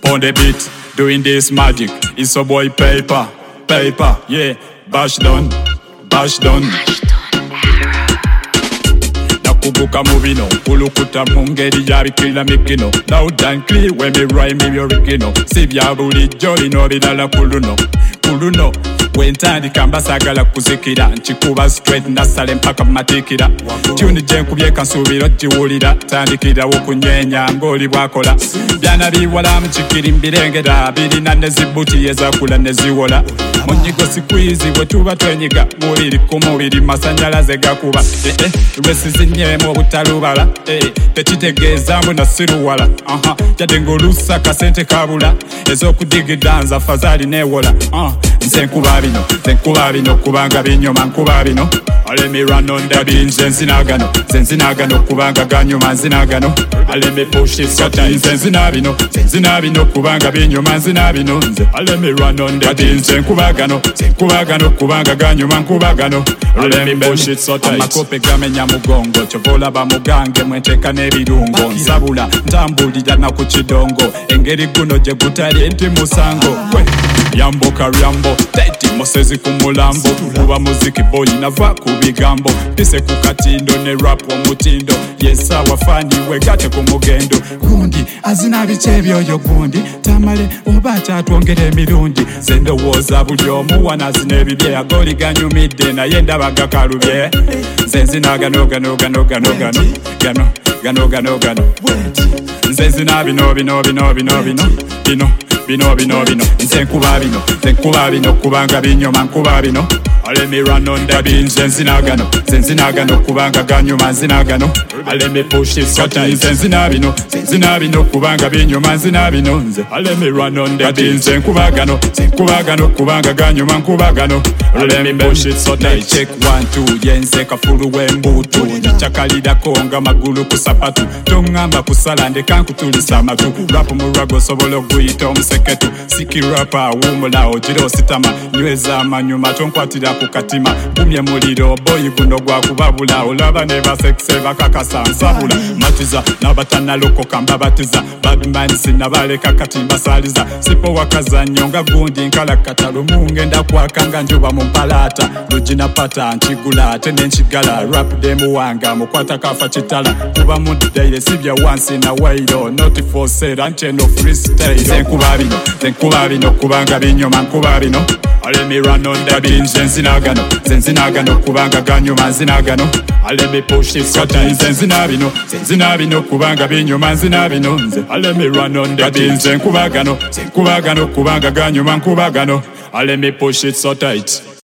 on the beat, doing this magic. It's a boy Paper, yeah. Bash done. Nakubuka mubino, kulukuta mungeri yabikira mikino. Loud and clear when me rhyme me original. Sibya bulijjo lino bilala kuluno. Wentandika mbasagala kuzikira nkikuba straight nasale mpaka matikira. Tune jenkubye kansubira jiwulira tandikirawo kunyenya ngoli bwakola. Byana biwala mchikiri mbirengera birina nezibuti ezakula neziwola. Munyigo sikwizi bwe tuba twenyiga mubiri ku mubiri masanyalaze gakuba. Lwesizinyemu obutalubala tekitegeeza mbu nasiruwala. Jadde ng'oluusa kasente kabula ez'okudigidanza fazali newola. Nze nkuba bino kubanga binyoma nkuba bino. Let me run on the beat, zenzinagano kubanga ganyuma nzinagano. Let me push it so tight, zenzinabino kubanga binyoma nzinabino. Let me run on the beat, zenkubagano kubanga ganyuma nkubagano. Let me push it so tight. Amakope gamenya mugongo, chovola bamugange mwenteka n'ebirungo. Nsabula ntambulira na ku kidongo, engeri guno gye gutali nti musango. Yambo karyambo, teti mosezi ku mulambo. Kuba muziki boy nava ku bigambo. Pise ku katindo ne rap omutindo. Yes awafani wegate ku mugendo. Gundi azina bice byoyo gundi. Tamale oba kyatwongera emirundi. Zendowooza buli omu wanazina ebibye agoli ganyumidde naye ndaba gakalubye. Zenzinagano. Nzenzina bino. Nze nkuba bino kubanga binyoma nkuba bino. Let me run on the beat, zenzinagano kubanga ganyuma nzinagano. Let me push it so tight, zenzinabino kubanga binyoma nzinabino. Let me run on the beat, zenkubagano kubanga ganyuma nkubagano. Let me push it so tight. Check 1 2 yenze kafulu wembutu. Ndichakalidako nga magulu ku sapatu. Tongamba kusala ndeka nkutulisa amatu. Rap mu rago sobola okuyita omuseketu. Siki rapper wumula ojiro sitama. Nyweza amanyuma tonkwatira ku katima. Bumye muliro boy guno gwa kubabula. Olaba ne basekse bakakasa nsabula. Matiza nabatana loko kamba batiza. Badman sinabaleka kati basaliza. Sipo wakazanyo nga gundi nkalakata. Lumungenda kwakanga njuba mumpalata. Lujina pata nchigula ate nenchigala. Rap demu wanga mukwata kafa chitala. Kuba mudaire sibya once in a while. Not for sale anche no freestyle. Zenkuba bino kubanga binyoma nkuba bino. Let me run on the beat, zenzinagano kubanga ganyuma nzinagano. Let me push it so tight, zenzinabino kubanga binyoma nzinabino. Let me run on the beat, zenkubagano kubanga ganyuma nkubagano. Let me push it so tight.